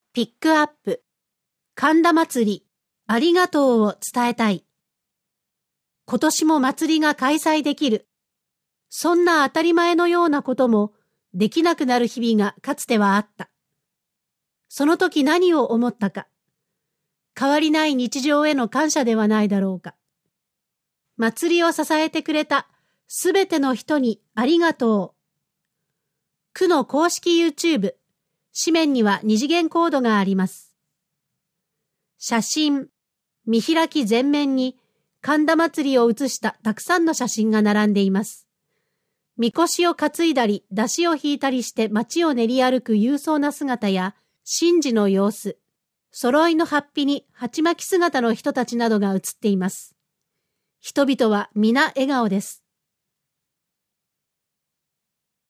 ピックアップ、神田祭り、ありがとうを伝えたい。今年も祭りが開催できる。そんな当たり前のようなこともできなくなる日々がかつてはあった。その時何を思ったか。変わりない日常への感謝ではないだろうか。祭りを支えてくれたすべての人にありがとう。区の公式 YouTube、紙面には二次元コードがあります。写真、見開き全面に神田祭りを写したたくさんの写真が並んでいます。みこしを担いだり、出汁を引いたりして街を練り歩く勇壮な姿や、神事の様子、揃いの法被に鉢巻き姿の人たちなどが写っています。人々は皆笑顔です。